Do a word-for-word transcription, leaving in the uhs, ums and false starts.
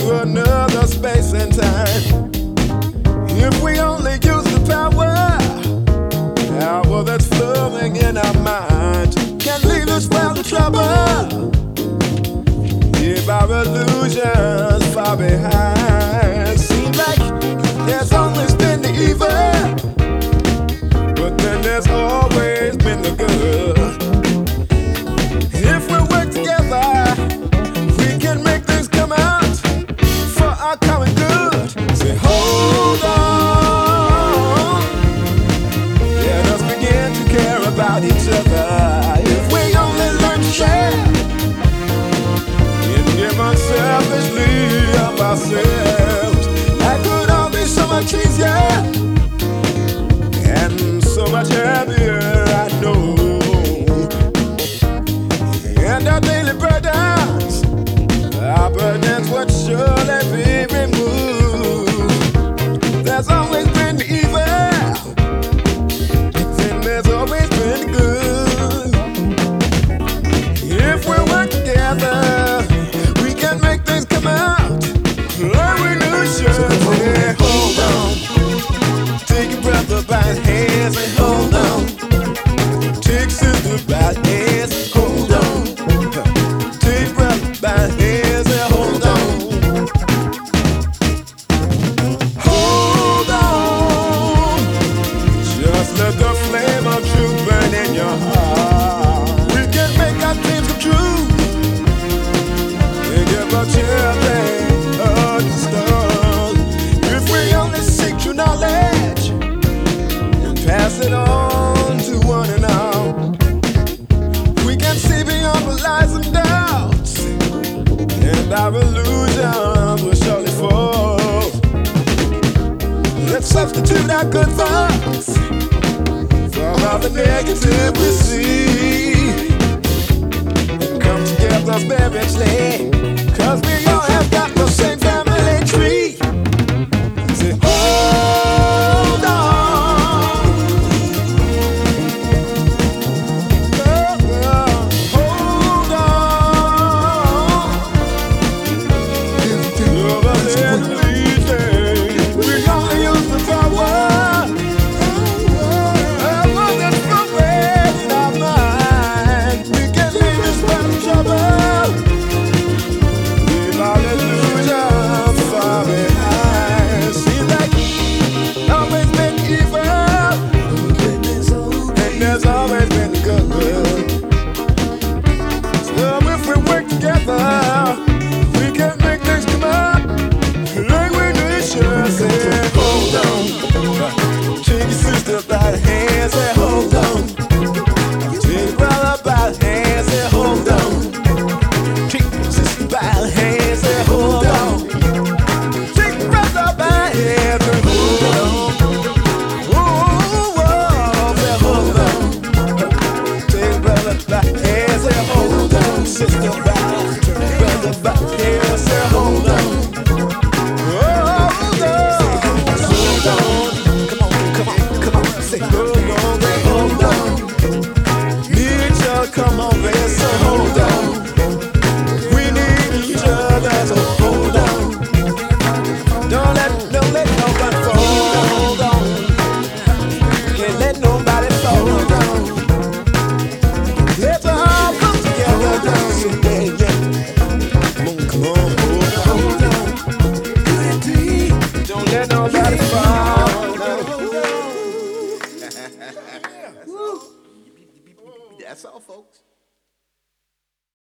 to another space and time. If we only use the power, power that's flowing in our minds, can leave us without the trouble. Leave our illusions far behind. Seems like there's always been the evil, but then there's always been the good. If we work together, we can make things come out for our common good. Say, hold on, let us begin to care about each other. If we only learn to share and give unselfishly of ourselves, that could all be so much easier and so much happier, I know. And our daily burdens, our burdens would surely be removed. There's always been the evil, but then there's always been the good. If we work together, we can make things come out like we knew should. Say, hold on, take your brother by his hands and hold on. Take sister by his hands, hold on. Take brother by his hands and hold on. Hold on. Just let the flame of truth burn in your heart. We can make our dreams come true and give our children a new start. If we only seek true knowledge and pass it on to one and all, we can see beyond the lies and doubts, and our illusions will surely fall. Let's substitute our good thoughts for all the negative we see, and come together spiritually, cause we all have got the same family tree. Say, hold on, hold on. We only use the power, power that's flowing in our mind. We can leave this world trouble, leave our illusions far behind. Seems like always been evil, and there's always been good. So if we work together, we can make things come out like we knew it should. Say, hold on, take your sister by the hand, say, hold on. Take your brother by the hand, say, hold on. Take your sister by the hand, say, hold on. Take your brother by the hand, say, hold on. Ooh, oh, say, hold on. Take your brother by the hand, say, hold on. Sister by the hand, brother by the hand, say, hold on. Hold on, hold on. Come on, come on, come on. Say, hold on, hold on. Need you, come on, baby.